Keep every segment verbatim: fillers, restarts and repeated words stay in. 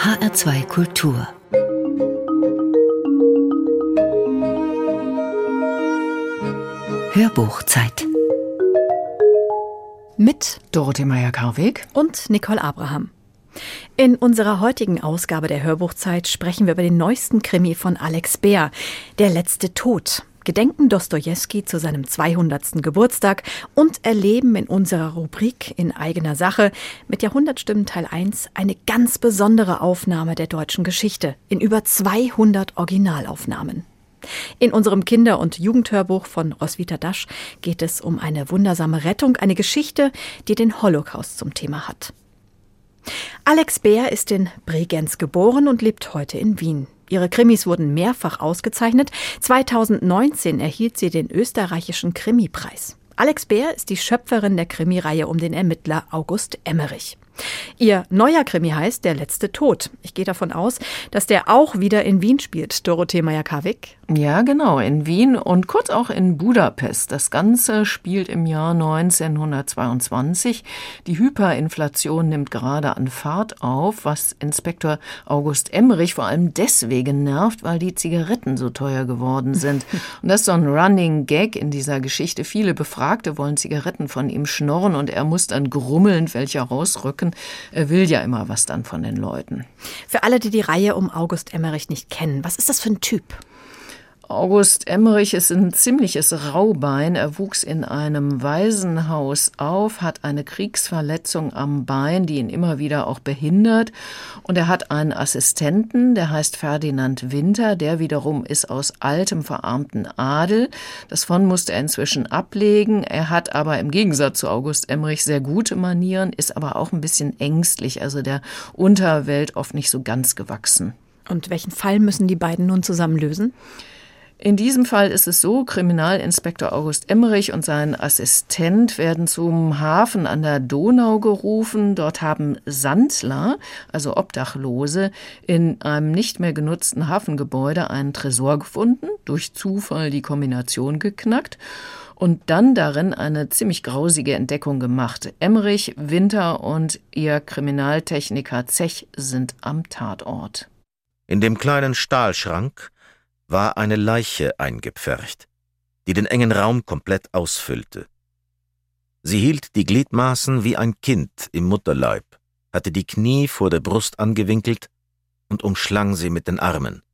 H R zwei Kultur. Hörbuchzeit. Mit Dorothee Meyer-Karweg und Nicole Abraham. In unserer heutigen Ausgabe der Hörbuchzeit sprechen wir über den neuesten Krimi von Alex Beer, Der letzte Tod. Gedenken Dostojewski zu seinem zweihundertsten Geburtstag und erleben in unserer Rubrik In eigener Sache mit Jahrhundertstimmen Teil eins eine ganz besondere Aufnahme der deutschen Geschichte in über zweihundert Originalaufnahmen. In unserem Kinder- und Jugendhörbuch von Roswitha Dasch geht es um eine wundersame Rettung, eine Geschichte, die den Holocaust zum Thema hat. Alex Beer ist in Bregenz geboren und lebt heute in Wien. Ihre Krimis wurden mehrfach ausgezeichnet. zweitausendneunzehn erhielt sie den österreichischen Krimipreis. Alex Beer ist die Schöpferin der Krimireihe um den Ermittler August Emmerich. Ihr neuer Krimi heißt Der letzte Tod. Ich gehe davon aus, dass der auch wieder in Wien spielt. Dorothee Meyer-Karweg. Ja, genau, in Wien und kurz auch in Budapest. Das Ganze spielt im Jahr neunzehnhundertzweiundzwanzig. Die Hyperinflation nimmt gerade an Fahrt auf, was Inspektor August Emmerich vor allem deswegen nervt, weil die Zigaretten so teuer geworden sind. Und das ist so ein Running Gag in dieser Geschichte. Viele Befragte wollen Zigaretten von ihm schnorren und er muss dann grummelnd welche rausrücken. Er will ja immer was dann von den Leuten. Für alle, die die Reihe um August Emmerich nicht kennen, was ist das für ein Typ? August Emmerich ist ein ziemliches Raubein. Er wuchs in einem Waisenhaus auf, hat eine Kriegsverletzung am Bein, die ihn immer wieder auch behindert. Und er hat einen Assistenten, der heißt Ferdinand Winter, der wiederum ist aus altem, verarmten Adel. Das von musste er inzwischen ablegen. Er hat aber im Gegensatz zu August Emmerich sehr gute Manieren, ist aber auch ein bisschen ängstlich, also der Unterwelt oft nicht so ganz gewachsen. Und welchen Fall müssen die beiden nun zusammen lösen? In diesem Fall ist es so, Kriminalinspektor August Emmerich und sein Assistent werden zum Hafen an der Donau gerufen. Dort haben Sandler, also Obdachlose, in einem nicht mehr genutzten Hafengebäude einen Tresor gefunden, durch Zufall die Kombination geknackt und dann darin eine ziemlich grausige Entdeckung gemacht. Emmerich, Winter und ihr Kriminaltechniker Zech sind am Tatort. In dem kleinen Stahlschrank war eine Leiche eingepfercht, die den engen Raum komplett ausfüllte. Sie hielt die Gliedmaßen wie ein Kind im Mutterleib, hatte die Knie vor der Brust angewinkelt und umschlang sie mit den Armen.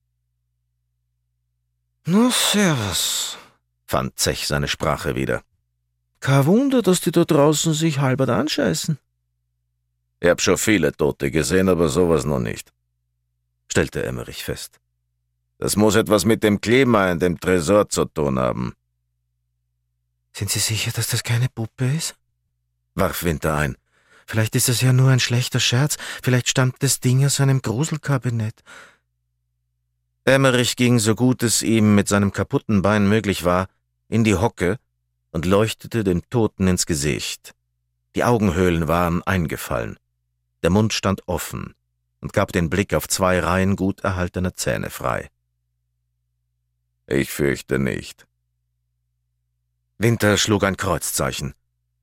»Na, servus«, fand Zech seine Sprache wieder. »Kein Wunder, dass die da draußen sich halbert anscheißen.« »Ich hab schon viele Tote gesehen, aber sowas noch nicht«, stellte Emmerich fest. »Das muss etwas mit dem Klima in dem Tresor zu tun haben.« »Sind Sie sicher, dass das keine Puppe ist?« warf Winter ein. »Vielleicht ist es ja nur ein schlechter Scherz. Vielleicht stammt das Ding aus einem Gruselkabinett.« Emmerich ging, so gut es ihm mit seinem kaputten Bein möglich war, in die Hocke und leuchtete dem Toten ins Gesicht. Die Augenhöhlen waren eingefallen. Der Mund stand offen und gab den Blick auf zwei Reihen gut erhaltener Zähne frei. »Ich fürchte nicht.« Winter schlug ein Kreuzzeichen.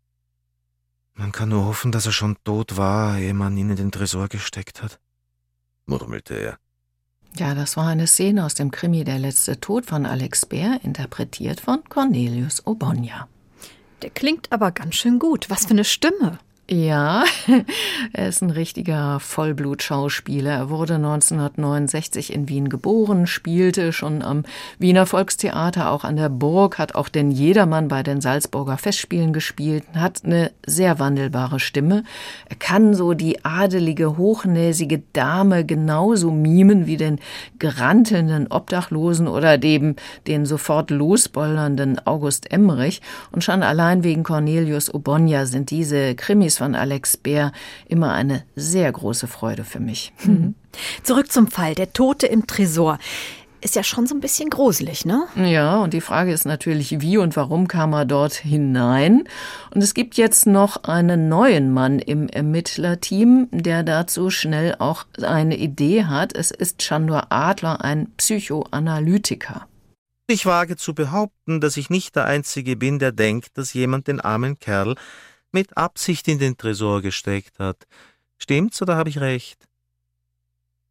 »Man kann nur hoffen, dass er schon tot war, ehe man ihn in den Tresor gesteckt hat«, murmelte er. Ja, das war eine Szene aus dem Krimi Der letzte Tod von Alex Beer, interpretiert von Cornelius Obonya. Der klingt aber ganz schön gut. Was für eine Stimme. Ja, er ist ein richtiger Vollblut-Schauspieler. Er wurde neunzehnhundertneunundsechzig in Wien geboren, spielte schon am Wiener Volkstheater, auch an der Burg, hat auch den Jedermann bei den Salzburger Festspielen gespielt, hat eine sehr wandelbare Stimme. Er kann so die adelige, hochnäsige Dame genauso mimen wie den gerantelnden Obdachlosen oder dem, den sofort losbollernden August Emmerich. Und schon allein wegen Cornelius Obonya sind diese Krimis von Alex Beer immer eine sehr große Freude für mich. Mhm. Zurück zum Fall, der Tote im Tresor. Ist ja schon so ein bisschen gruselig, ne? Ja, und die Frage ist natürlich, wie und warum kam er dort hinein? Und es gibt jetzt noch einen neuen Mann im Ermittlerteam, der dazu schnell auch eine Idee hat. Es ist Chandor Adler, ein Psychoanalytiker. Ich wage zu behaupten, dass ich nicht der Einzige bin, der denkt, dass jemand den armen Kerl mit Absicht in den Tresor gesteckt hat. Stimmt's oder habe ich recht?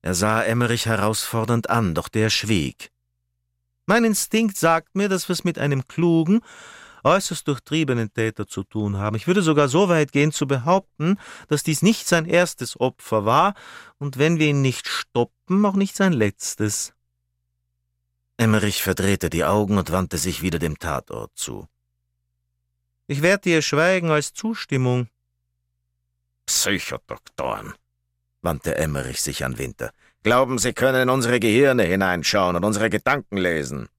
Er sah Emmerich herausfordernd an, doch der schwieg. »Mein Instinkt sagt mir, dass wir es mit einem klugen, äußerst durchtriebenen Täter zu tun haben. Ich würde sogar so weit gehen zu behaupten, dass dies nicht sein erstes Opfer war und wenn wir ihn nicht stoppen, auch nicht sein letztes.« Emmerich verdrehte die Augen und wandte sich wieder dem Tatort zu. »Ich werte Ihr Schweigen als Zustimmung.« »Psychodoktoren«, wandte Emmerich sich an Winter. »Glauben, Sie können in unsere Gehirne hineinschauen und unsere Gedanken lesen.«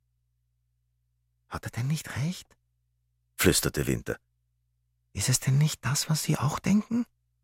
»Hat er denn nicht recht?«, flüsterte Winter. »Ist es denn nicht das, was Sie auch denken?«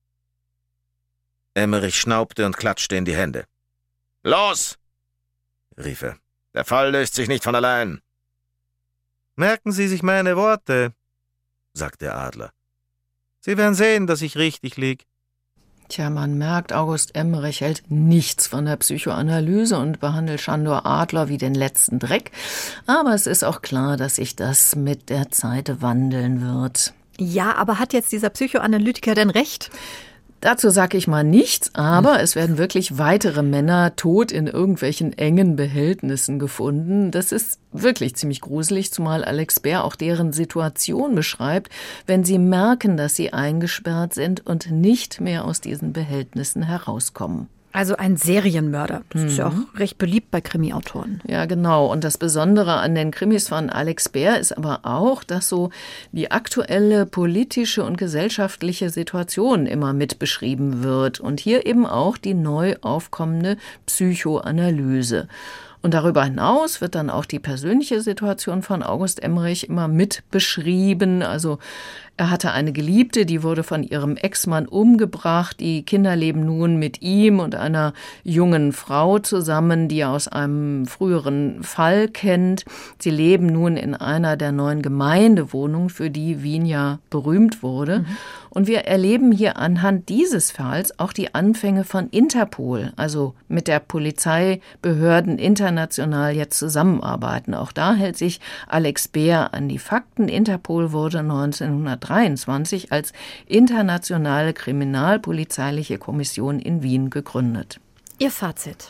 Emmerich schnaubte und klatschte in die Hände. »Los«, rief er, »der Fall löst sich nicht von allein.« »Merken Sie sich meine Worte«, sagte Adler. »Sie werden sehen, dass ich richtig lieg.« Tja, man merkt, August Emmerich hält nichts von der Psychoanalyse und behandelt Schandor Adler wie den letzten Dreck. Aber es ist auch klar, dass sich das mit der Zeit wandeln wird. Ja, aber hat jetzt dieser Psychoanalytiker denn recht? Dazu sage ich mal nichts, aber es werden wirklich weitere Männer tot in irgendwelchen engen Behältnissen gefunden. Das ist wirklich ziemlich gruselig, zumal Alex Bär auch deren Situation beschreibt, wenn sie merken, dass sie eingesperrt sind und nicht mehr aus diesen Behältnissen herauskommen. Also ein Serienmörder. Das mhm. ist ja auch recht beliebt bei Krimi-Autoren. Ja, genau. Und das Besondere an den Krimis von Alex Bär ist aber auch, dass so die aktuelle politische und gesellschaftliche Situation immer mit beschrieben wird. Und hier eben auch die neu aufkommende Psychoanalyse. Und darüber hinaus wird dann auch die persönliche Situation von August Emmerich immer mit beschrieben. Also er hatte eine Geliebte, die wurde von ihrem Ex-Mann umgebracht. Die Kinder leben nun mit ihm und einer jungen Frau zusammen, die er aus einem früheren Fall kennt. Sie leben nun in einer der neuen Gemeindewohnungen, für die Wien ja berühmt wurde. Mhm. Und wir erleben hier anhand dieses Falls auch die Anfänge von Interpol, also mit der Polizeibehörden international jetzt zusammenarbeiten. Auch da hält sich Alex Bär an die Fakten. Interpol wurde neunzehnhundertdreiundzwanzig als internationale kriminalpolizeiliche Kommission in Wien gegründet. Ihr Fazit?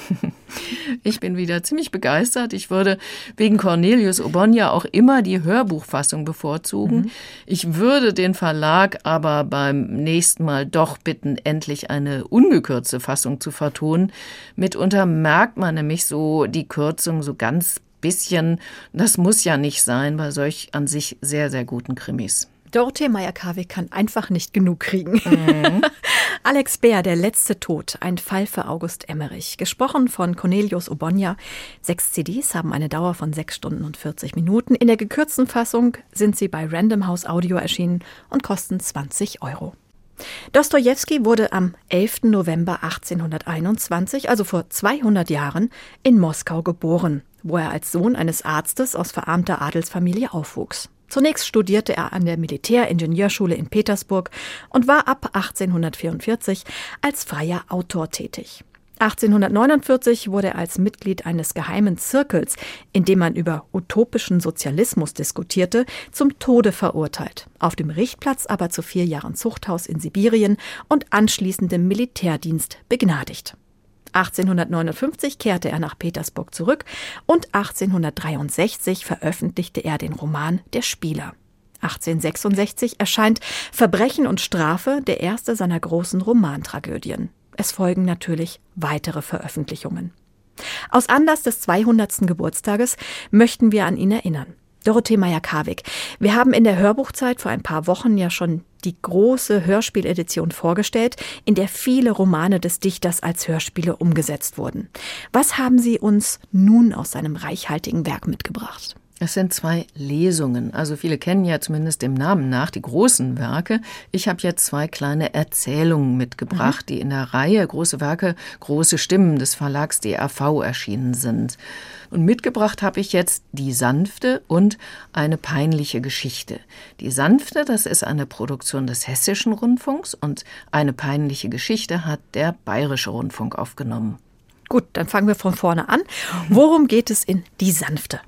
Ich bin wieder ziemlich begeistert. Ich würde wegen Cornelius Obonya auch immer die Hörbuchfassung bevorzugen. Mhm. Ich würde den Verlag aber beim nächsten Mal doch bitten, endlich eine ungekürzte Fassung zu vertonen. Mitunter merkt man nämlich so die Kürzung so ganz bisschen. Das muss ja nicht sein bei solch an sich sehr, sehr guten Krimis. Dorothee Meyer-Karwig kann einfach nicht genug kriegen. Mhm. Alex Bär, der letzte Tod, ein Fall für August Emmerich. Gesprochen von Cornelius Obonya. Sechs C Ds haben eine Dauer von sechs Stunden und vierzig Minuten. In der gekürzten Fassung sind sie bei Random House Audio erschienen und kosten zwanzig Euro. Dostojewski wurde am elften November achtzehnhunderteinundzwanzig, also vor zweihundert Jahren, in Moskau geboren, wo er als Sohn eines Arztes aus verarmter Adelsfamilie aufwuchs. Zunächst studierte er an der Militäringenieurschule in Petersburg und war ab achtzehnhundertvierundvierzig als freier Autor tätig. achtzehnhundertneunundvierzig wurde er als Mitglied eines geheimen Zirkels, in dem man über utopischen Sozialismus diskutierte, zum Tode verurteilt, auf dem Richtplatz aber zu vier Jahren Zuchthaus in Sibirien und anschließendem Militärdienst begnadigt. achtzehnhundertneunundfünfzig kehrte er nach Petersburg zurück und achtzehnhundertdreiundsechzig veröffentlichte er den Roman Der Spieler. achtzehnhundertsechsundsechzig erscheint Verbrechen und Strafe, der erste seiner großen Romantragödien. Es folgen natürlich weitere Veröffentlichungen. Aus Anlass des zweihundertsten Geburtstages möchten wir an ihn erinnern. Dorothee Meyer-Karwig, wir haben in der Hörbuchzeit vor ein paar Wochen ja schon die große Hörspieledition vorgestellt, in der viele Romane des Dichters als Hörspiele umgesetzt wurden. Was haben Sie uns nun aus seinem reichhaltigen Werk mitgebracht? Es sind zwei Lesungen. Also viele kennen ja zumindest dem Namen nach die großen Werke. Ich habe jetzt zwei kleine Erzählungen mitgebracht, mhm. die in der Reihe Große Werke, große Stimmen des Verlags D A V erschienen sind. Und mitgebracht habe ich jetzt Die Sanfte und Eine peinliche Geschichte. Die Sanfte, das ist eine Produktion des Hessischen Rundfunks und Eine peinliche Geschichte hat der Bayerische Rundfunk aufgenommen. Gut, dann fangen wir von vorne an. Worum geht es in Die Sanfte?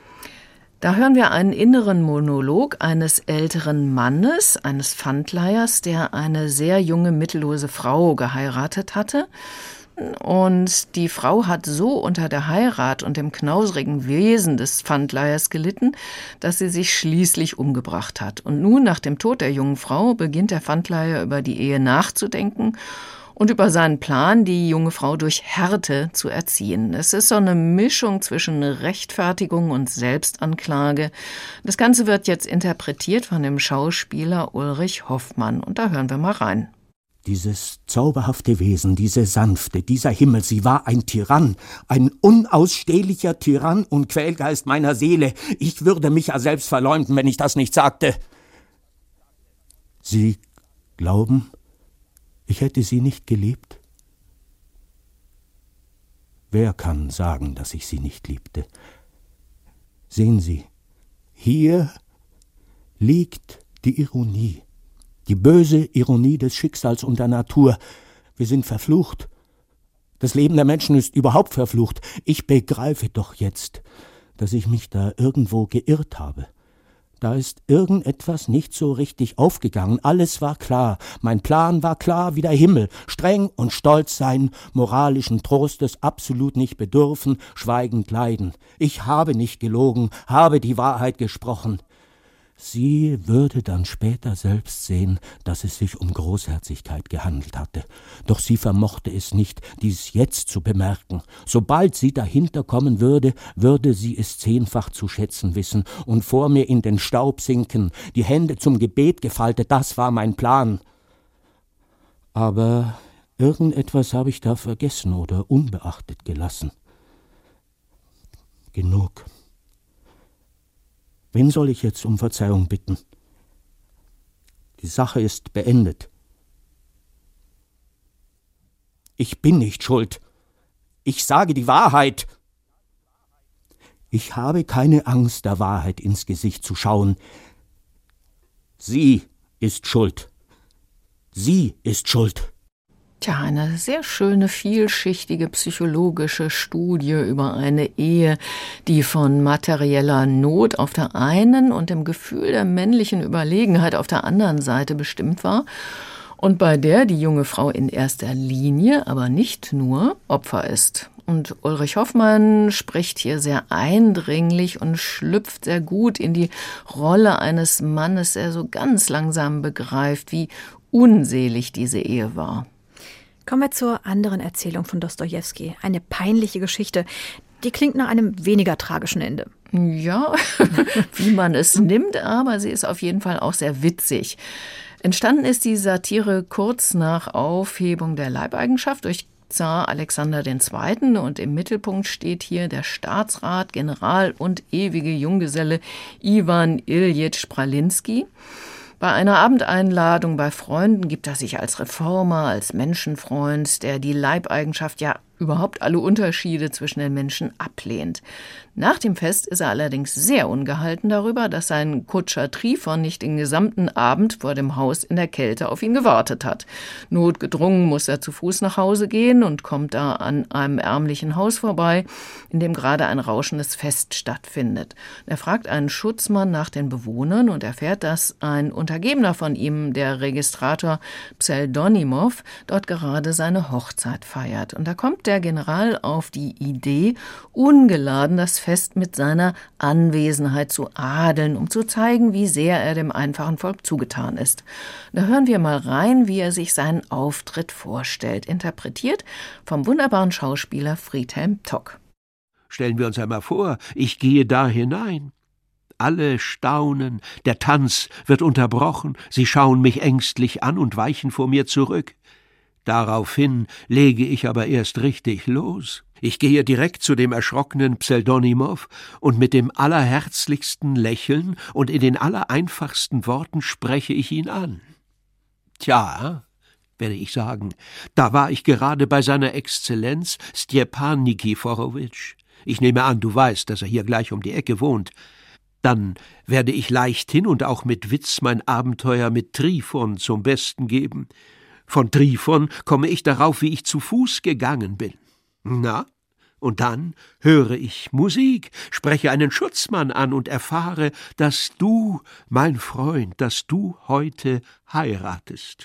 Da hören wir einen inneren Monolog eines älteren Mannes, eines Pfandleihers, der eine sehr junge, mittellose Frau geheiratet hatte. und die Frau hat so unter der Heirat und dem knausrigen Wesen des Pfandleihers gelitten, dass sie sich schließlich umgebracht hat. Und nun, nach dem Tod der jungen Frau, beginnt der Pfandleiher über die Ehe nachzudenken und über seinen Plan, die junge Frau durch Härte zu erziehen. Es ist so eine Mischung zwischen Rechtfertigung und Selbstanklage. Das Ganze wird jetzt interpretiert von dem Schauspieler Ulrich Hoffmann. Und da hören wir mal rein. Dieses zauberhafte Wesen, diese Sanfte, dieser Himmel, sie war ein Tyrann, ein unausstehlicher Tyrann und Quälgeist meiner Seele. Ich würde mich ja selbst verleumden, wenn ich das nicht sagte. Sie glauben, ich hätte sie nicht geliebt? Wer kann sagen, dass ich sie nicht liebte? Sehen Sie, hier liegt die Ironie, die böse Ironie des Schicksals und der Natur. Wir sind verflucht. Das Leben der Menschen ist überhaupt verflucht. Ich begreife doch jetzt, dass ich mich da irgendwo geirrt habe. Da ist irgendetwas nicht so richtig aufgegangen. Alles war klar. Mein Plan war klar wie der Himmel. Streng und stolz sein, moralischen Trostes absolut nicht bedürfen, schweigend leiden. Ich habe nicht gelogen, habe die Wahrheit gesprochen. Sie würde dann später selbst sehen, dass es sich um Großherzigkeit gehandelt hatte. Doch sie vermochte es nicht, dies jetzt zu bemerken. Sobald sie dahinter kommen würde, würde sie es zehnfach zu schätzen wissen und vor mir in den Staub sinken, die Hände zum Gebet gefaltet. Das war mein Plan. Aber irgendetwas habe ich da vergessen oder unbeachtet gelassen. Genug. Wen soll ich jetzt um Verzeihung bitten? Die Sache ist beendet. Ich bin nicht schuld. Ich sage die Wahrheit. Ich habe keine Angst, der Wahrheit ins Gesicht zu schauen. Sie ist schuld. Sie ist schuld. Tja, eine sehr schöne, vielschichtige psychologische Studie über eine Ehe, die von materieller Not auf der einen und dem Gefühl der männlichen Überlegenheit auf der anderen Seite bestimmt war und bei der die junge Frau in erster Linie, aber nicht nur, Opfer ist. Und Ulrich Hoffmann spricht hier sehr eindringlich und schlüpft sehr gut in die Rolle eines Mannes, der so ganz langsam begreift, wie unselig diese Ehe war. Kommen wir zur anderen Erzählung von Dostojewski. Eine peinliche Geschichte. Die klingt nach einem weniger tragischen Ende. Ja, wie man es nimmt, aber sie ist auf jeden Fall auch sehr witzig. Entstanden ist die Satire kurz nach Aufhebung der Leibeigenschaft durch Zar Alexander der Zweite. Und im Mittelpunkt steht hier der Staatsrat, General und ewige Junggeselle Iwan Iljitsch Pralinski. Bei einer Abendeinladung bei Freunden gibt er sich als Reformer, als Menschenfreund, der die Leibeigenschaft, ja überhaupt alle Unterschiede zwischen den Menschen ablehnt. Nach dem Fest ist er allerdings sehr ungehalten darüber, dass sein Kutscher Trifon nicht den gesamten Abend vor dem Haus in der Kälte auf ihn gewartet hat. Notgedrungen muss er zu Fuß nach Hause gehen und kommt da an einem ärmlichen Haus vorbei, in dem gerade ein rauschendes Fest stattfindet. Er fragt einen Schutzmann nach den Bewohnern und erfährt, dass ein Untergebener von ihm, der Registrator Pseldonimov, dort gerade seine Hochzeit feiert. Und da kommt der General auf die Idee, ungeladen das Fest mit seiner Anwesenheit zu adeln, um zu zeigen, wie sehr er dem einfachen Volk zugetan ist. Da hören wir mal rein, wie er sich seinen Auftritt vorstellt, interpretiert vom wunderbaren Schauspieler Friedhelm Tock. Stellen wir uns einmal vor, ich gehe da hinein. Alle staunen, der Tanz wird unterbrochen, sie schauen mich ängstlich an und weichen vor mir zurück. Daraufhin lege ich aber erst richtig los. Ich gehe direkt zu dem erschrockenen Pseldonimov und mit dem allerherzlichsten Lächeln und in den allereinfachsten Worten spreche ich ihn an. Tja, werde ich sagen, da war ich gerade bei seiner Exzellenz Stjepan Nikiforowitsch. Ich nehme an, du weißt, dass er hier gleich um die Ecke wohnt. Dann werde ich leichthin und auch mit Witz mein Abenteuer mit Trifon zum Besten geben. Von Trifon komme ich darauf, wie ich zu Fuß gegangen bin. Na, und dann höre ich Musik, spreche einen Schutzmann an und erfahre, dass du, mein Freund, dass du heute heiratest.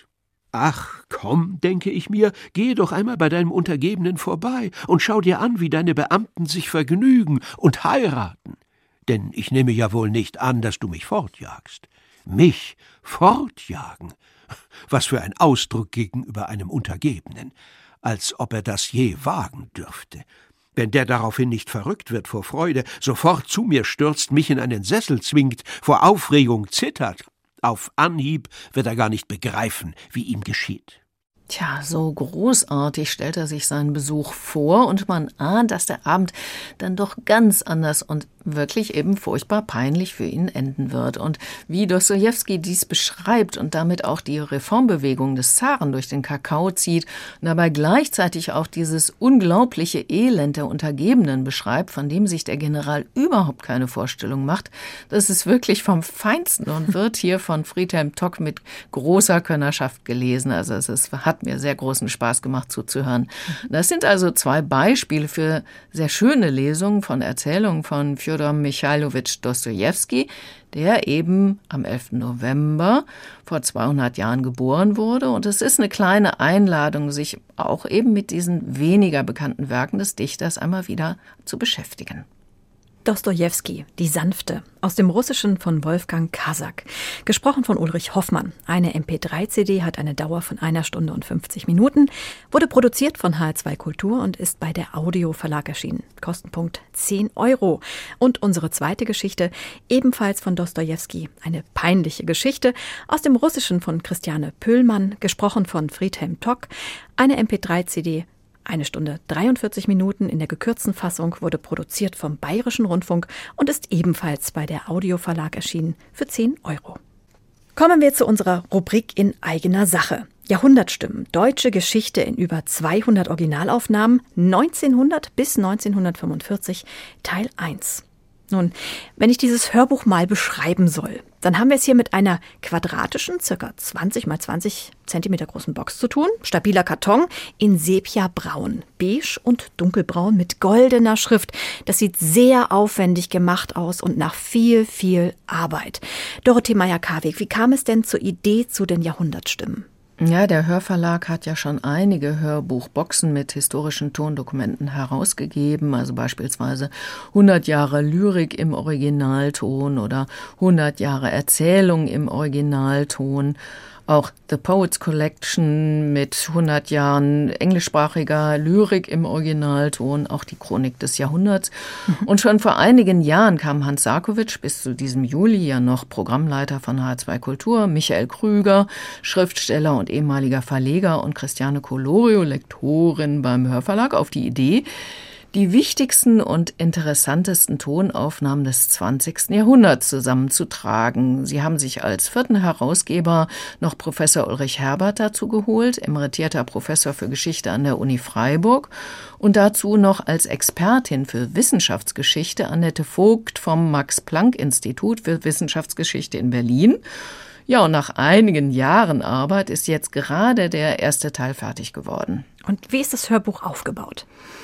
Ach, komm, denke ich mir, gehe doch einmal bei deinem Untergebenen vorbei und schau dir an, wie deine Beamten sich vergnügen und heiraten. Denn ich nehme ja wohl nicht an, dass du mich fortjagst. Mich fortjagen? Was für ein Ausdruck gegenüber einem Untergebenen. Als ob er das je wagen dürfte. Wenn der daraufhin nicht verrückt wird vor Freude, sofort zu mir stürzt, mich in einen Sessel zwingt, vor Aufregung zittert, auf Anhieb wird er gar nicht begreifen, wie ihm geschieht. Tja, so großartig stellt er sich seinen Besuch vor und man ahnt, dass der Abend dann doch ganz anders und wirklich eben furchtbar peinlich für ihn enden wird. Und wie Dostojewski dies beschreibt und damit auch die Reformbewegung des Zaren durch den Kakao zieht und dabei gleichzeitig auch dieses unglaubliche Elend der Untergebenen beschreibt, von dem sich der General überhaupt keine Vorstellung macht, das ist wirklich vom Feinsten und wird hier von Friedhelm Tock mit großer Könnerschaft gelesen. Also es ist, hat mir sehr großen Spaß gemacht zuzuhören. Das sind also zwei Beispiele für sehr schöne Lesungen von Erzählungen von Fjodor Michailowitsch Dostojewski, der eben am elften November vor zweihundert Jahren geboren wurde. Und es ist eine kleine Einladung, sich auch eben mit diesen weniger bekannten Werken des Dichters einmal wieder zu beschäftigen. Dostojewski, die Sanfte, aus dem Russischen von Wolfgang Kasak. Gesprochen von Ulrich Hoffmann. Eine M P drei C D hat eine Dauer von einer Stunde und fünfzig Minuten, wurde produziert von H R zwei Kultur und ist bei der Audio Verlag erschienen. Kostenpunkt zehn Euro. Und unsere zweite Geschichte, ebenfalls von Dostojewski, eine peinliche Geschichte, aus dem Russischen von Christiane Pöhlmann, gesprochen von Friedhelm Tock. Eine M P drei C D, eine Stunde dreiundvierzig Minuten in der gekürzten Fassung, wurde produziert vom Bayerischen Rundfunk und ist ebenfalls bei der Audio Verlag erschienen für zehn Euro. Kommen wir zu unserer Rubrik in eigener Sache. Jahrhundertstimmen, deutsche Geschichte in über zweihundert Originalaufnahmen, neunzehnhundert bis neunzehnhundertfünfundvierzig, Teil eins. Nun, wenn ich dieses Hörbuch mal beschreiben soll, dann haben wir es hier mit einer quadratischen, ca. zwanzig mal zwanzig Zentimeter großen Box zu tun. Stabiler Karton in Sepia-Braun, beige und dunkelbraun mit goldener Schrift. Das sieht sehr aufwendig gemacht aus und nach viel, viel Arbeit. Dorothee Meyer-Karweg, wie kam es denn zur Idee zu den Jahrhundertstimmen? Ja, der Hörverlag hat ja schon einige Hörbuchboxen mit historischen Tondokumenten herausgegeben, also beispielsweise hundert Jahre Lyrik im Originalton oder hundert Jahre Erzählung im Originalton. Auch The Poets Collection mit hundert Jahren englischsprachiger Lyrik im Originalton, auch die Chronik des Jahrhunderts. Mhm. Und schon vor einigen Jahren kam Hans Sarkowitsch, bis zu diesem Juli ja noch Programmleiter von H R zwei Kultur, Michael Krüger, Schriftsteller und ehemaliger Verleger, und Christiane Colorio, Lektorin beim Hörverlag, auf die Idee, die wichtigsten und interessantesten Tonaufnahmen des zwanzigsten Jahrhunderts zusammenzutragen. Sie haben sich als vierten Herausgeber noch Professor Ulrich Herbert dazu geholt, emeritierter Professor für Geschichte an der Uni Freiburg, und dazu noch als Expertin für Wissenschaftsgeschichte Annette Vogt vom Max-Planck-Institut für Wissenschaftsgeschichte in Berlin. Ja, und nach einigen Jahren Arbeit ist jetzt gerade der erste Teil fertig geworden. Und wie ist das Hörbuch aufgebaut?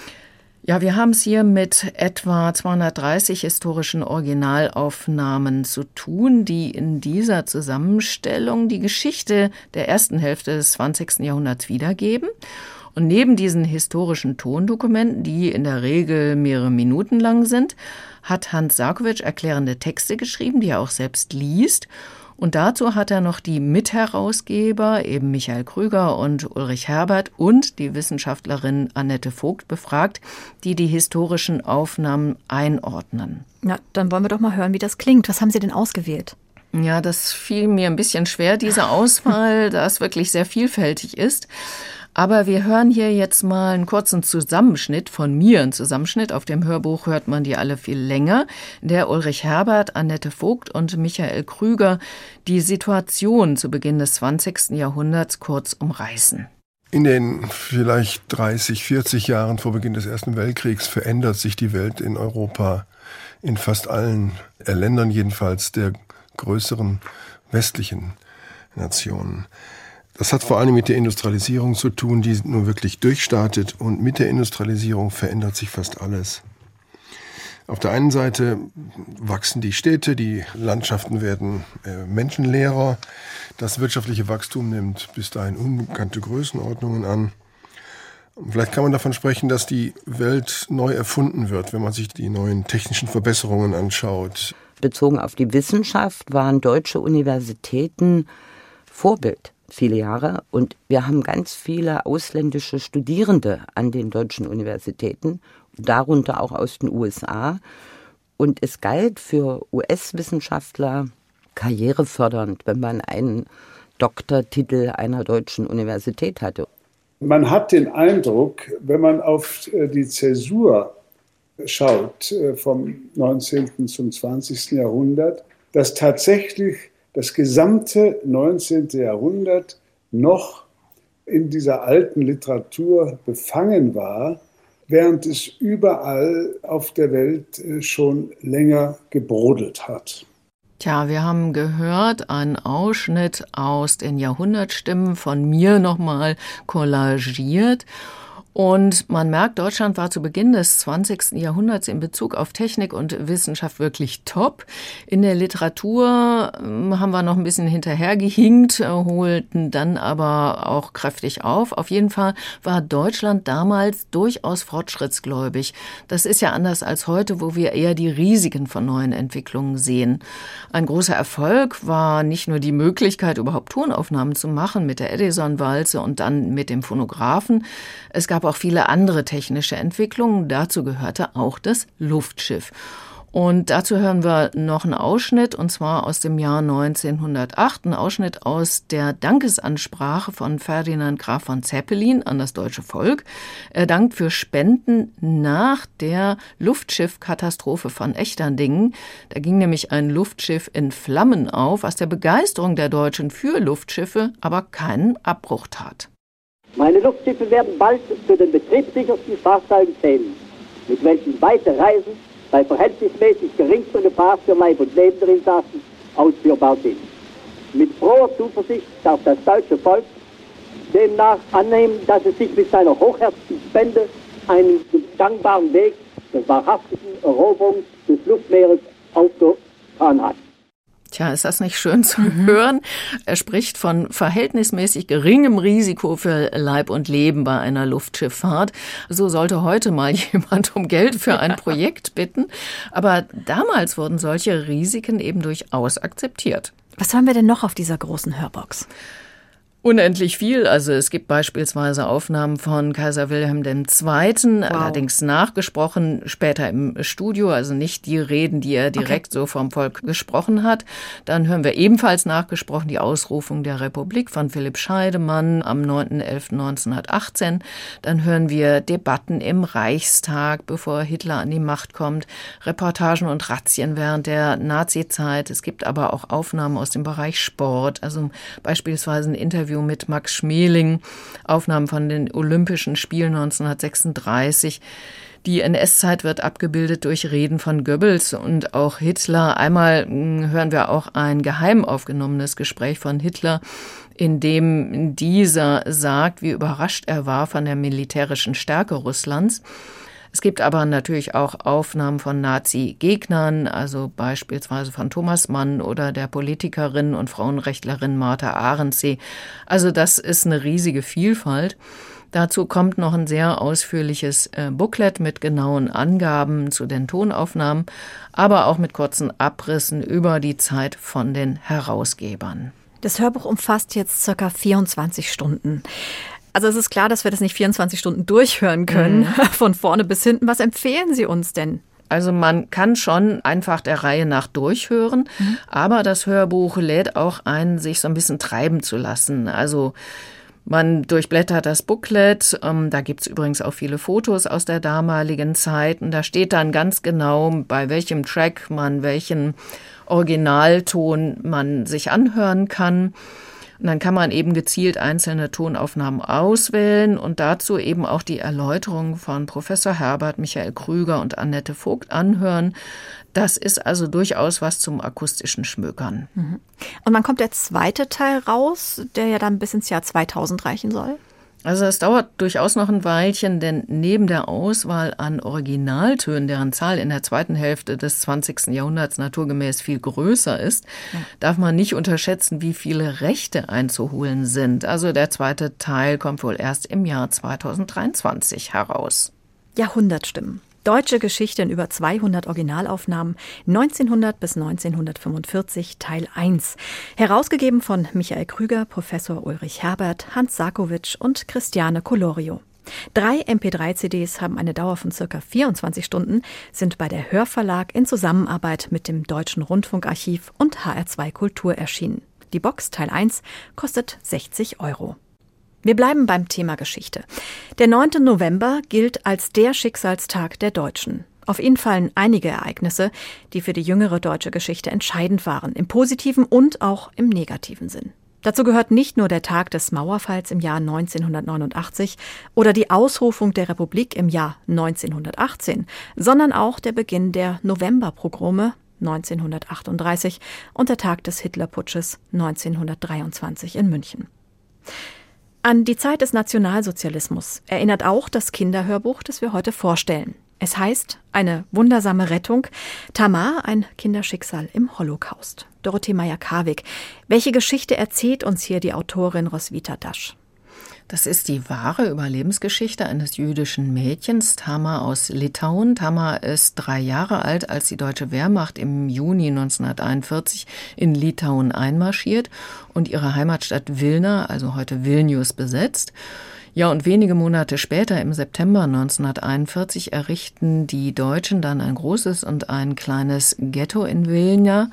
Ja, wir haben es hier mit etwa zweihundertdreißig historischen Originalaufnahmen zu tun, die in dieser Zusammenstellung die Geschichte der ersten Hälfte des zwanzigsten Jahrhunderts wiedergeben. Und neben diesen historischen Tondokumenten, die in der Regel mehrere Minuten lang sind, hat Hans Sarkowitsch erklärende Texte geschrieben, die er auch selbst liest. Und dazu hat er noch die Mitherausgeber, eben Michael Krüger und Ulrich Herbert, und die Wissenschaftlerin Annette Vogt befragt, die die historischen Aufnahmen einordnen. Na, dann wollen wir doch mal hören, wie das klingt. Was haben Sie denn ausgewählt? Ja, das fiel mir ein bisschen schwer, diese Auswahl, da es wirklich sehr vielfältig ist. Aber wir hören hier jetzt mal einen kurzen Zusammenschnitt von mir. Ein Zusammenschnitt, auf dem Hörbuch hört man die alle viel länger, in der Ulrich Herbert, Annette Vogt und Michael Krüger die Situation zu Beginn des zwanzigsten Jahrhunderts kurz umreißen. In den vielleicht dreißig, vierzig Jahren vor Beginn des Ersten Weltkriegs verändert sich die Welt in Europa, in fast allen Ländern jedenfalls der größeren westlichen Nationen. Das hat vor allem mit der Industrialisierung zu tun, die nun wirklich durchstartet, und mit der Industrialisierung verändert sich fast alles. Auf der einen Seite wachsen die Städte, die Landschaften werden äh, menschenleerer, das wirtschaftliche Wachstum nimmt bis dahin unbekannte Größenordnungen an. Vielleicht kann man davon sprechen, dass die Welt neu erfunden wird, wenn man sich die neuen technischen Verbesserungen anschaut. Bezogen auf die Wissenschaft waren deutsche Universitäten Vorbild viele Jahre. Und wir haben ganz viele ausländische Studierende an den deutschen Universitäten, darunter auch aus den U S A. Und es galt für U S-Wissenschaftler karrierefördernd, wenn man einen Doktortitel einer deutschen Universität hatte. Man hat den Eindruck, wenn man auf die Zäsur schaut vom neunzehnten zum zwanzigsten Jahrhundert, dass tatsächlich das gesamte neunzehnte Jahrhundert noch in dieser alten Literatur befangen war, während es überall auf der Welt schon länger gebrodelt hat. Tja, wir haben gehört, einen Ausschnitt aus den Jahrhundertstimmen von mir nochmal kollagiert. Und man merkt, Deutschland war zu Beginn des zwanzigsten Jahrhunderts in Bezug auf Technik und Wissenschaft wirklich top. In der Literatur haben wir noch ein bisschen hinterhergehinkt, holten dann aber auch kräftig auf. Auf jeden Fall war Deutschland damals durchaus fortschrittsgläubig. Das ist ja anders als heute, wo wir eher die Risiken von neuen Entwicklungen sehen. Ein großer Erfolg war nicht nur die Möglichkeit, überhaupt Tonaufnahmen zu machen mit der Edison-Walze und dann mit dem Phonographen. Es gab auch viele andere technische Entwicklungen. Dazu gehörte auch das Luftschiff. Und dazu hören wir noch einen Ausschnitt, und zwar aus dem Jahr neunzehnhundertacht, ein Ausschnitt aus der Dankesansprache von Ferdinand Graf von Zeppelin an das deutsche Volk. Er dankt für Spenden nach der Luftschiffkatastrophe von Echterdingen. Da ging nämlich ein Luftschiff in Flammen auf, was der Begeisterung der Deutschen für Luftschiffe aber keinen Abbruch tat. Meine Luftschiffe werden bald zu den betriebssichersten Fahrzeugen zählen, mit welchen weite Reisen bei verhältnismäßig geringster Gefahr für Leib und Leben der Insassen ausführbar sind. Mit froher Zuversicht darf das deutsche Volk demnach annehmen, dass es sich mit seiner hochherzigen Spende einen gangbaren Weg der wahrhaftigen Eroberung des Luftmeeres aufgetan hat. Tja, ist das nicht schön zu hören? Er spricht von verhältnismäßig geringem Risiko für Leib und Leben bei einer Luftschifffahrt. So sollte heute mal jemand um Geld für ein Projekt bitten. Aber damals wurden solche Risiken eben durchaus akzeptiert. Was haben wir denn noch auf dieser großen Hörbox? Unendlich viel. Also es gibt beispielsweise Aufnahmen von Kaiser Wilhelm der Zweite, wow. Allerdings nachgesprochen, später im Studio, also nicht die Reden, die er direkt okay. so vom Volk gesprochen hat. Dann hören wir ebenfalls nachgesprochen die Ausrufung der Republik von Philipp Scheidemann am neunten elften neunzehnhundertachtzehn. Dann hören wir Debatten im Reichstag, bevor Hitler an die Macht kommt, Reportagen und Razzien während der Nazizeit. Es gibt aber auch Aufnahmen aus dem Bereich Sport, also beispielsweise ein Interview mit Max Schmeling, Aufnahmen von den Olympischen Spielen neunzehnhundertsechsunddreißig. Die N S-Zeit wird abgebildet durch Reden von Goebbels und auch Hitler. Einmal hören wir auch ein geheim aufgenommenes Gespräch von Hitler, in dem dieser sagt, wie überrascht er war von der militärischen Stärke Russlands. Es gibt aber natürlich auch Aufnahmen von Nazi-Gegnern, also beispielsweise von Thomas Mann oder der Politikerin und Frauenrechtlerin Martha Arendsee. Also das ist eine riesige Vielfalt. Dazu kommt noch ein sehr ausführliches äh, Booklet mit genauen Angaben zu den Tonaufnahmen, aber auch mit kurzen Abrissen über die Zeit von den Herausgebern. Das Hörbuch umfasst jetzt circa vierundzwanzig Stunden. Also es ist klar, dass wir das nicht vierundzwanzig Stunden durchhören können, mhm. von vorne bis hinten. Was empfehlen Sie uns denn? Also man kann schon einfach der Reihe nach durchhören, mhm. aber das Hörbuch lädt auch ein, sich so ein bisschen treiben zu lassen. Also man durchblättert das Booklet, ähm, da gibt's übrigens auch viele Fotos aus der damaligen Zeit und da steht dann ganz genau, bei welchem Track man welchen Originalton man sich anhören kann. Und dann kann man eben gezielt einzelne Tonaufnahmen auswählen und dazu eben auch die Erläuterung von Professor Herbert, Michael Krüger und Annette Vogt anhören. Das ist also durchaus was zum akustischen Schmökern. Und wann kommt der zweite Teil raus, der ja dann bis ins Jahr zweitausend reichen soll? Also es dauert durchaus noch ein Weilchen, denn neben der Auswahl an Originaltönen, deren Zahl in der zweiten Hälfte des zwanzigsten Jahrhunderts naturgemäß viel größer ist, ja. darf man nicht unterschätzen, wie viele Rechte einzuholen sind. Also der zweite Teil kommt wohl erst im Jahr zweitausenddreiundzwanzig heraus. Jahrhundertstimmen. Deutsche Geschichte in über zweihundert Originalaufnahmen, neunzehnhundert bis neunzehnhundertfünfundvierzig, Teil eins. Herausgegeben von Michael Krüger, Professor Ulrich Herbert, Hans Sarkowitsch und Christiane Colorio. Drei M P drei C Ds haben eine Dauer von circa vierundzwanzig Stunden, sind bei der Hörverlag in Zusammenarbeit mit dem Deutschen Rundfunkarchiv und H R zwei Kultur erschienen. Die Box Teil eins kostet sechzig Euro. Wir bleiben beim Thema Geschichte. Der neunte November gilt als der Schicksalstag der Deutschen. Auf ihn fallen einige Ereignisse, die für die jüngere deutsche Geschichte entscheidend waren, im positiven und auch im negativen Sinn. Dazu gehört nicht nur der Tag des Mauerfalls im Jahr neunzehnhundertneunundachtzig oder die Ausrufung der Republik im Jahr neunzehnhundertachtzehn, sondern auch der Beginn der Novemberpogrome neunzehnhundertachtunddreißig und der Tag des Hitlerputsches neunzehnhundertdreiundzwanzig in München. An die Zeit des Nationalsozialismus erinnert auch das Kinderhörbuch, das wir heute vorstellen. Es heißt Eine wundersame Rettung, Tamar, ein Kinderschicksal im Holocaust. Dorothee Meyer-Karwig, welche Geschichte erzählt uns hier die Autorin Roswitha Dasch? Das ist die wahre Überlebensgeschichte eines jüdischen Mädchens, Tamar aus Litauen. Tamar ist drei Jahre alt, als die deutsche Wehrmacht im Juni neunzehnhunderteinundvierzig in Litauen einmarschiert und ihre Heimatstadt Vilna, also heute Vilnius, besetzt. Ja, und wenige Monate später, im September neunzehnhunderteinundvierzig, errichten die Deutschen dann ein großes und ein kleines Ghetto in Vilna,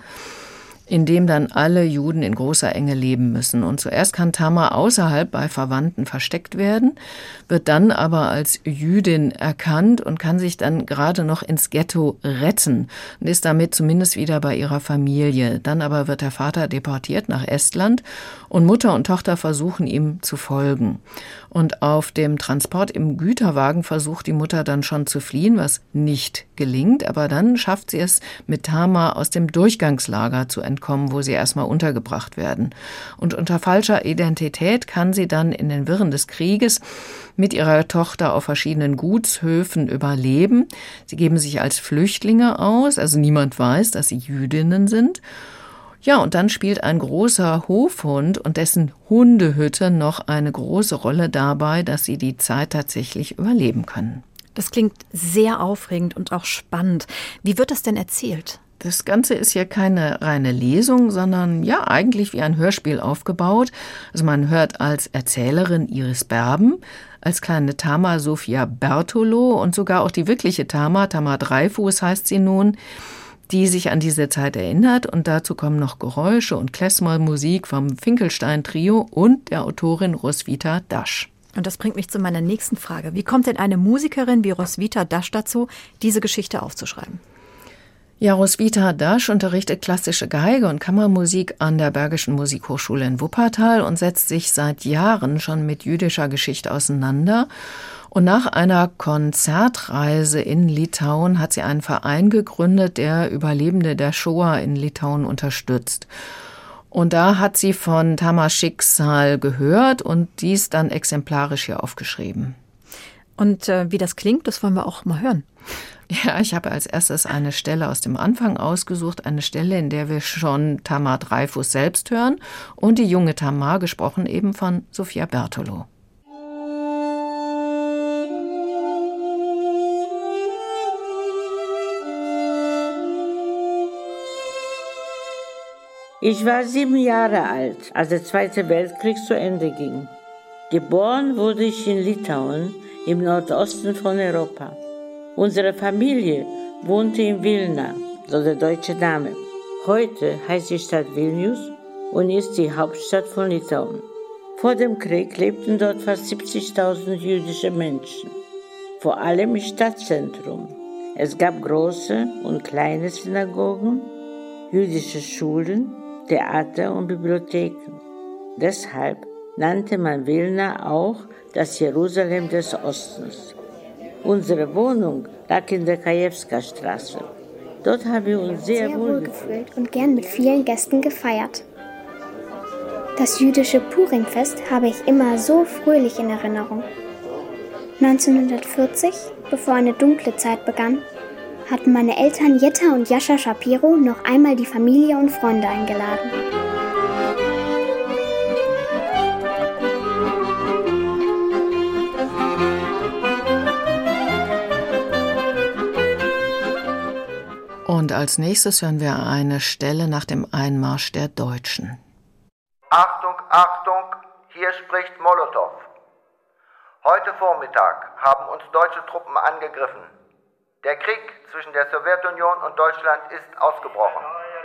in dem dann alle Juden in großer Enge leben müssen. Und zuerst kann Tamar außerhalb bei Verwandten versteckt werden, wird dann aber als Jüdin erkannt und kann sich dann gerade noch ins Ghetto retten und ist damit zumindest wieder bei ihrer Familie. Dann aber wird der Vater deportiert nach Estland und Mutter und Tochter versuchen ihm zu folgen. Und auf dem Transport im Güterwagen versucht die Mutter dann schon zu fliehen, was nicht gelingt. Aber dann schafft sie es, mit Tamar aus dem Durchgangslager zu entkommen, wo sie erstmal untergebracht werden. Und unter falscher Identität kann sie dann in den Wirren des Krieges mit ihrer Tochter auf verschiedenen Gutshöfen überleben. Sie geben sich als Flüchtlinge aus, also niemand weiß, dass sie Jüdinnen sind. Ja, und dann spielt ein großer Hofhund und dessen Hundehütte noch eine große Rolle dabei, dass sie die Zeit tatsächlich überleben können. Das klingt sehr aufregend und auch spannend. Wie wird das denn erzählt? Das Ganze ist ja keine reine Lesung, sondern ja eigentlich wie ein Hörspiel aufgebaut. Also man hört als Erzählerin Iris Berben, als kleine Tamar Sophia Bertolo und sogar auch die wirkliche Tamar, Tamar Dreifuß heißt sie nun, die sich an diese Zeit erinnert. Und dazu kommen noch Geräusche und Klezmer-Musik vom Finkelstein-Trio und der Autorin Roswitha Dasch. Und das bringt mich zu meiner nächsten Frage. Wie kommt denn eine Musikerin wie Roswitha Dasch dazu, diese Geschichte aufzuschreiben? Ja, Roswitha Dasch unterrichtet klassische Geige und Kammermusik an der Bergischen Musikhochschule in Wuppertal und setzt sich seit Jahren schon mit jüdischer Geschichte auseinander. Und nach einer Konzertreise in Litauen hat sie einen Verein gegründet, der Überlebende der Shoah in Litauen unterstützt. Und da hat sie von Tamars Schicksal gehört und dies dann exemplarisch hier aufgeschrieben. Und äh, wie das klingt, das wollen wir auch mal hören. Ja, ich habe als erstes eine Stelle aus dem Anfang ausgesucht, eine Stelle, in der wir schon Tamar Dreifuß selbst hören und die junge Tamar, gesprochen eben von Sophia Bertolo. Ich war sieben Jahre alt, als der Zweite Weltkrieg zu Ende ging. Geboren wurde ich in Litauen, im Nordosten von Europa. Unsere Familie wohnte in Vilna, so der deutsche Name. Heute heißt die Stadt Vilnius und ist die Hauptstadt von Litauen. Vor dem Krieg lebten dort fast siebzigtausend jüdische Menschen, vor allem im Stadtzentrum. Es gab große und kleine Synagogen, jüdische Schulen, Theater und Bibliotheken. Deshalb nannte man Vilna auch das Jerusalem des Ostens. Unsere Wohnung lag in der Kajewska-Straße. Dort haben wir uns sehr, sehr wohl gefühlt und gern mit vielen Gästen gefeiert. Das jüdische Purimfest habe ich immer so fröhlich in Erinnerung. neunzehnhundertvierzig, bevor eine dunkle Zeit begann, hatten meine Eltern Jetta und Jascha Shapiro noch einmal die Familie und Freunde eingeladen. Und als nächstes hören wir eine Stelle nach dem Einmarsch der Deutschen. Achtung, Achtung, hier spricht Molotow. Heute Vormittag haben uns deutsche Truppen angegriffen. Der Krieg zwischen der Sowjetunion und Deutschland ist ausgebrochen.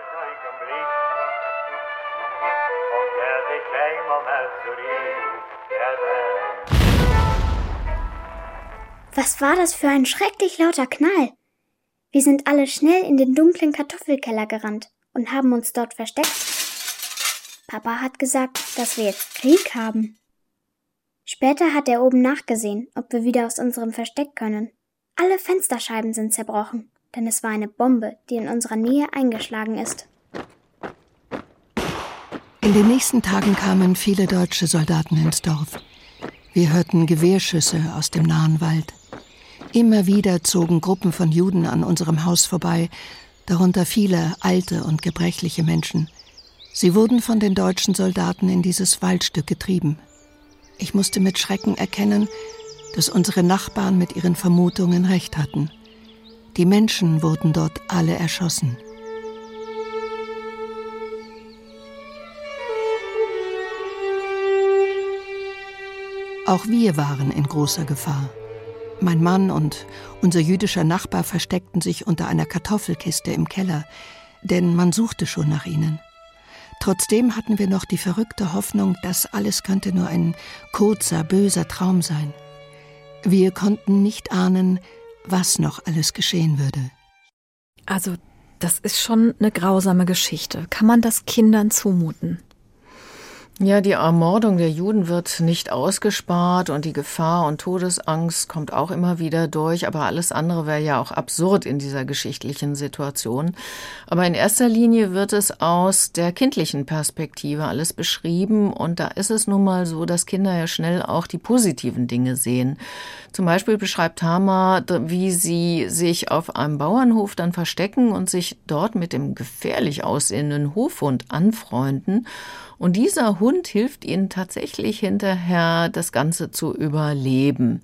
Was war das für ein schrecklich lauter Knall? Wir sind alle schnell in den dunklen Kartoffelkeller gerannt und haben uns dort versteckt. Papa hat gesagt, dass wir jetzt Krieg haben. Später hat er oben nachgesehen, ob wir wieder aus unserem Versteck können. Alle Fensterscheiben sind zerbrochen, denn es war eine Bombe, die in unserer Nähe eingeschlagen ist. In den nächsten Tagen kamen viele deutsche Soldaten ins Dorf. Wir hörten Gewehrschüsse aus dem nahen Wald. Immer wieder zogen Gruppen von Juden an unserem Haus vorbei, darunter viele alte und gebrechliche Menschen. Sie wurden von den deutschen Soldaten in dieses Waldstück getrieben. Ich musste mit Schrecken erkennen, dass unsere Nachbarn mit ihren Vermutungen recht hatten. Die Menschen wurden dort alle erschossen. Auch wir waren in großer Gefahr. Mein Mann und unser jüdischer Nachbar versteckten sich unter einer Kartoffelkiste im Keller, denn man suchte schon nach ihnen. Trotzdem hatten wir noch die verrückte Hoffnung, das alles könnte nur ein kurzer, böser Traum sein. Wir konnten nicht ahnen, was noch alles geschehen würde. Also, das ist schon eine grausame Geschichte. Kann man das Kindern zumuten? Ja, die Ermordung der Juden wird nicht ausgespart und die Gefahr und Todesangst kommt auch immer wieder durch, aber alles andere wäre ja auch absurd in dieser geschichtlichen Situation. Aber in erster Linie wird es aus der kindlichen Perspektive alles beschrieben und da ist es nun mal so, dass Kinder ja schnell auch die positiven Dinge sehen. Zum Beispiel beschreibt Tamar, wie sie sich auf einem Bauernhof dann verstecken und sich dort mit dem gefährlich aussehenden Hofhund anfreunden. Und dieser Hund hilft ihnen tatsächlich hinterher, das Ganze zu überleben.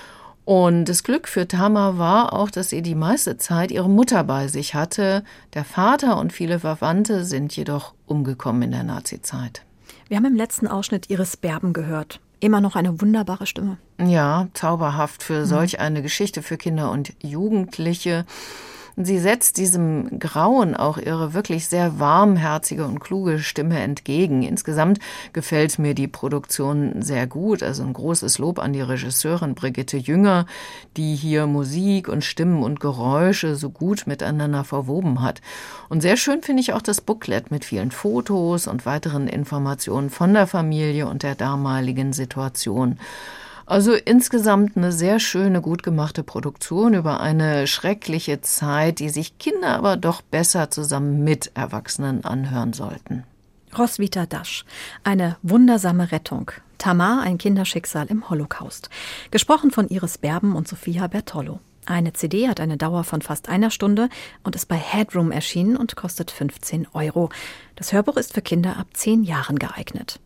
Und das Glück für Tamar war auch, dass sie die meiste Zeit ihre Mutter bei sich hatte. Der Vater und viele Verwandte sind jedoch umgekommen in der Nazizeit. Wir haben im letzten Ausschnitt Iris Berben gehört. Immer noch eine wunderbare Stimme. Ja, zauberhaft für solch eine Geschichte für Kinder und Jugendliche. Sie setzt diesem Grauen auch ihre wirklich sehr warmherzige und kluge Stimme entgegen. Insgesamt gefällt mir die Produktion sehr gut. Also ein großes Lob an die Regisseurin Brigitte Jünger, die hier Musik und Stimmen und Geräusche so gut miteinander verwoben hat. Und sehr schön finde ich auch das Booklet mit vielen Fotos und weiteren Informationen von der Familie und der damaligen Situation. Also insgesamt eine sehr schöne, gut gemachte Produktion über eine schreckliche Zeit, die sich Kinder aber doch besser zusammen mit Erwachsenen anhören sollten. Roswitha Dasch, eine wundersame Rettung. Tamar, ein Kinderschicksal im Holocaust. Gesprochen von Iris Berben und Sophia Bertollo. Eine C D hat eine Dauer von fast einer Stunde und ist bei Headroom erschienen und kostet fünfzehn Euro. Das Hörbuch ist für Kinder ab zehn Jahren geeignet.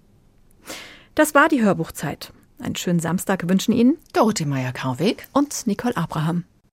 Das war die Hörbuchzeit. Einen schönen Samstag wünschen Ihnen Dorothee Meyer-Karweg und Nicole Abraham.